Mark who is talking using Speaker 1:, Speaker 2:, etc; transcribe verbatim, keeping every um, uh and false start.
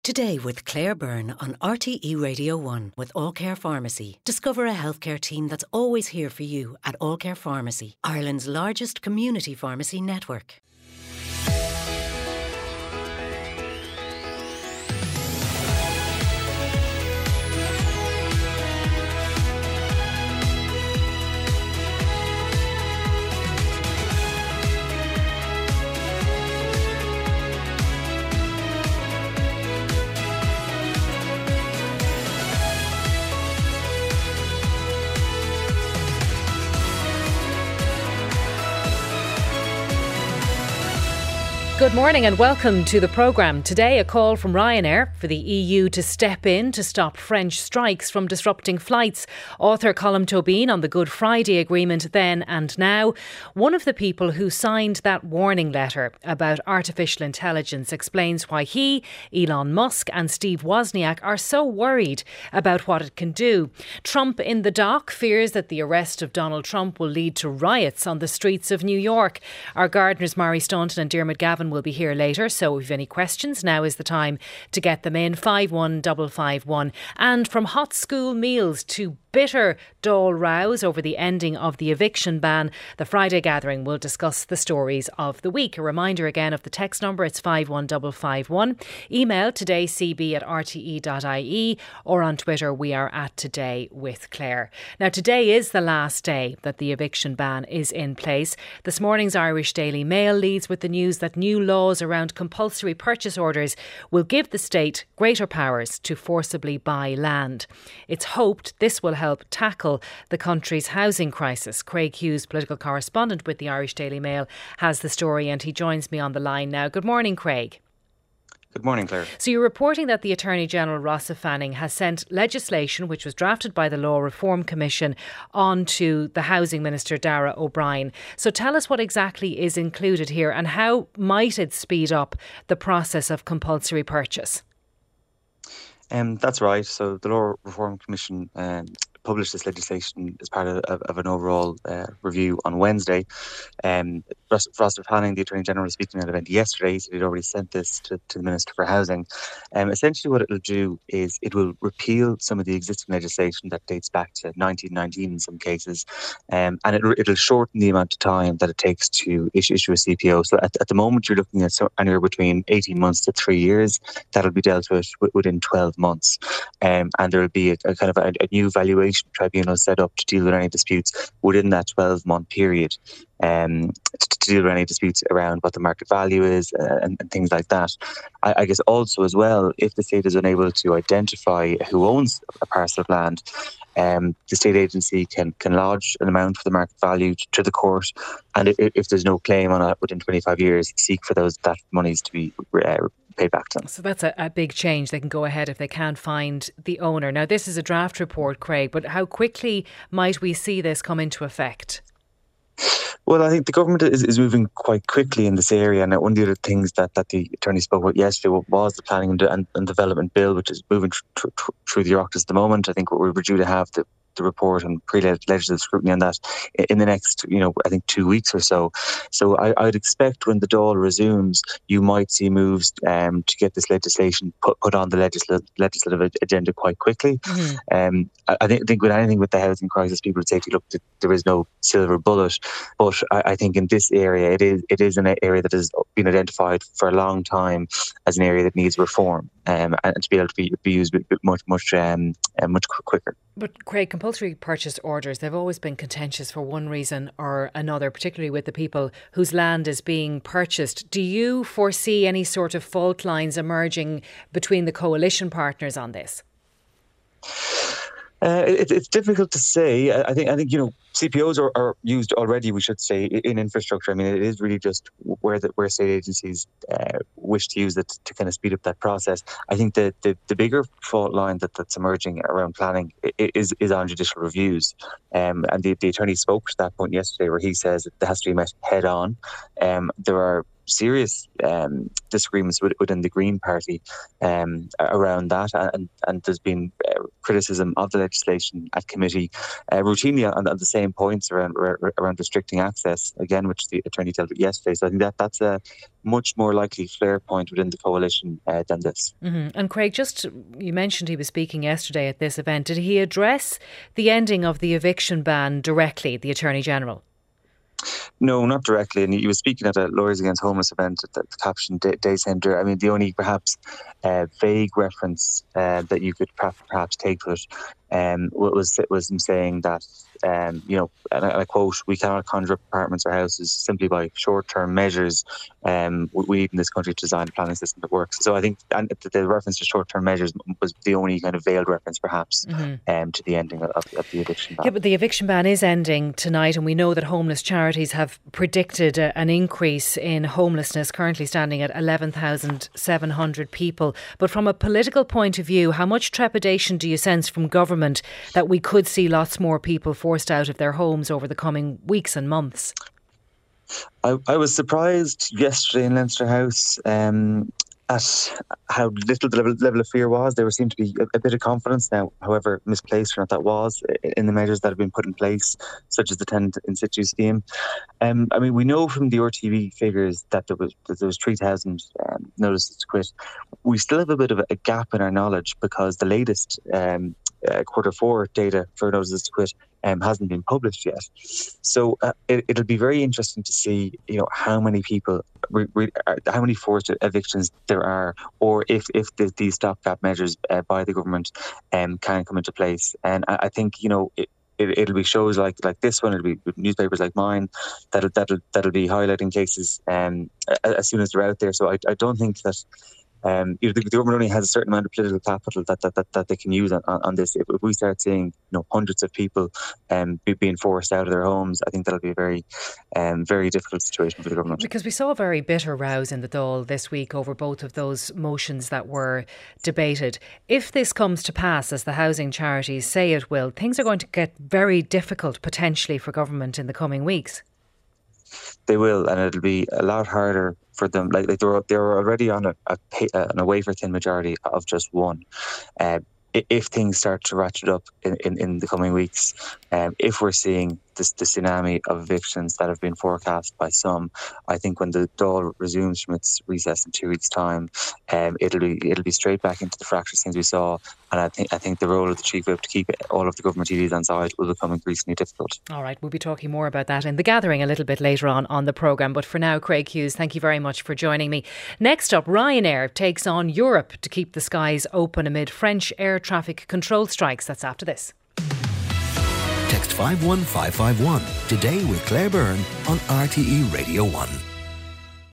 Speaker 1: Today with Claire Byrne on R T E Radio one with All Care Pharmacy. Discover a healthcare team that's always here for you at All Care Pharmacy, Ireland's largest community pharmacy network.
Speaker 2: Good morning and welcome to the programme. Today, a call from Ryanair for the E U to step in to stop French strikes from disrupting flights. Author Colm Tóibín on the Good Friday Agreement then and now. One of the people who signed that warning letter about artificial intelligence explains why he, Elon Musk and Steve Wozniak are so worried about what it can do. Trump in the dock fears that the arrest of Donald Trump will lead to riots on the streets of New York. Our gardeners Mary Staunton and Dermot Gavin will be here later, so if you have any questions, now is the time to get them in. five one five five one. And from hot school meals to bitter Dáil rows over the ending of the eviction ban, the Friday gathering will discuss the stories of the week. A reminder again of the text number, it's five one five five one. Email todaycb at r t e dot i e, or on Twitter we are at Today with Claire. Now today is the last day that the eviction ban is in place. This morning's Irish Daily Mail leads with the news that new laws around compulsory purchase orders will give the state greater powers to forcibly buy land. It's hoped this will help tackle the country's housing crisis. Craig Hughes, political correspondent with the Irish Daily Mail, has the story and he joins me on the line now. Good morning, Craig.
Speaker 3: Good morning, Claire.
Speaker 2: So you're reporting that the Attorney General Rossa Fanning has sent legislation which was drafted by the Law Reform Commission on to the Housing Minister Darragh O'Brien. So tell us what exactly is included here and how might it speed up the process of compulsory purchase?
Speaker 3: Um, that's right. So the Law Reform Commission um, published this legislation as part of, of, of an overall uh, review on Wednesday. Um, Rossa Fanning, the Attorney General, was speaking at an event yesterday, so he'd already sent this to, to the Minister for Housing. Um, essentially what it will do is it will repeal some of the existing legislation that dates back to nineteen nineteen in some cases, um, and it, it'll shorten the amount of time that it takes to issue, issue a C P O. So at, at the moment you're looking at so, anywhere between eighteen months to three years. That'll be dealt with within twelve months. Um, and there will be a, a kind of a, a new valuation tribunal set up to deal with any disputes within that twelve-month period, um, to, to deal with any disputes around what the market value is uh, and, and things like that. I, I guess also as well, if the state is unable to identify who owns a parcel of land, um, the state agency can, can lodge an amount for the market value to, to the court, and if, if there's no claim on it within twenty-five years, seek for those that monies to be uh, paid back to them.
Speaker 2: So that's a, a big change. They can go ahead if they can't find the owner. Now, this is a draft report, Craig, but how quickly might we see this come into effect?
Speaker 3: Well, I think the government is, is moving quite quickly in this area, and one of the other things that, that the Attorney spoke about yesterday was the Planning and, and, and Development Bill, which is moving tr- tr- tr- through the Oireachtas at the moment. I think we're due to have the the report and pre-legislative scrutiny on that in the next, you know, I think two weeks or so. So I, I'd expect when the Dáil resumes, you might see moves um, to get this legislation put, put on the legislative, legislative agenda quite quickly. Mm-hmm. Um, I, I think, think with anything with the housing crisis, people would say, look, there is no silver bullet. But I, I think in this area, it is it is an area that has been identified for a long time as an area that needs reform, um, and to be able to be, be used much, much, um, uh, much quicker.
Speaker 2: But Craig, compulsory purchase orders, they've always been contentious for one reason or another, particularly with the people whose land is being purchased. Do you foresee any sort of fault lines emerging between the coalition partners on this?
Speaker 3: Uh, it, it's difficult to say. I think, I think you know, C P Os are, are used already, we should say, in infrastructure. I mean, it is really just where the, where state agencies uh, wish to use it to kind of speed up that process. I think that the, the bigger fault line that, that's emerging around planning is is on judicial reviews. Um, and the, the attorney spoke to that point yesterday, where he says that it has to be met head on. Um, there are serious um, disagreements with, within the Green Party um, around that, and, and there's been uh, criticism of the legislation at committee uh, routinely on, on the same points around around restricting access, again, which the Attorney dealt with yesterday. So I think that that's a much more likely flare point within the coalition uh, than this.
Speaker 2: Mm-hmm. And Craig, just you mentioned he was speaking yesterday at this event. Did he address the ending of the eviction ban directly, the Attorney General?
Speaker 3: No, not directly. And he was speaking at a Lawyers Against Homeless event at the Caption Day Centre. I mean, the only perhaps uh, vague reference uh, that you could perhaps take to it um, was was him saying that, um, you know, and I quote, "We cannot conjure up apartments or houses simply by short-term measures. Um, we need in this country to design a planning system that works." So I think and the reference to short-term measures was the only kind of veiled reference, perhaps, mm-hmm. um, to the ending of, of the eviction ban.
Speaker 2: Yeah, but the eviction ban is ending tonight, and we know that homeless charities have predicted a, an increase in homelessness, currently standing at eleven thousand seven hundred people. But from a political point of view, how much trepidation do you sense from government that we could see lots more people forced out of their homes over the coming weeks and months?
Speaker 3: I, I was surprised yesterday in Leinster House um, at how little the level, level of fear was. There seemed to be a, a bit of confidence now, however misplaced or not that was, in the measures that have been put in place, such as the tenant in situ scheme. Um, I mean, we know from the R T V figures that there was that there was three thousand um, notices to quit. We still have a bit of a, a gap in our knowledge because the latest um, uh, quarter four data for notices to quit Um, hasn't been published yet. So uh, it, it'll be very interesting to see, you know, how many people, re, re, uh, how many forced evictions there are, or if if the, these stopgap measures uh, by the government um, can come into place. And I, I think, you know, it, it, it'll be shows like like this one. It'll be newspapers like mine that'll that'll that'll be highlighting cases um, as soon as they're out there. So I, I don't think that. Um, you know, the, the government only has a certain amount of political capital that that, that, that they can use on, on this. If, if we start seeing, you know, hundreds of people um, be, being forced out of their homes, I think that'll be a very, um, very difficult situation for the government.
Speaker 2: Because we saw a very bitter rows in the Dáil this week over both of those motions that were debated. If this comes to pass, as the housing charities say it will, things are going to get very difficult potentially for government in the coming weeks.
Speaker 3: They will, and it'll be a lot harder for them. Like, like they're they're already on a, a on a wafer thin majority of just one. Uh, if things start to ratchet up in, in, in the coming weeks, um, if we're seeing this the tsunami of evictions that have been forecast by some, I think when the Dáil resumes from its recess in two weeks' time, um, it'll be it'll be straight back into the fractious things we saw. And I think I think the role of the Chief Whip to keep all of the government T Ds on side will become increasingly difficult.
Speaker 2: All right, we'll be talking more about that in The Gathering a little bit later on on the programme. But for now, Craig Hughes, thank you very much for joining me. Next up, Ryanair takes on Europe to keep the skies open amid French air traffic control strikes. That's after this.
Speaker 4: Text five one five five one today with Claire Byrne on R T E Radio one.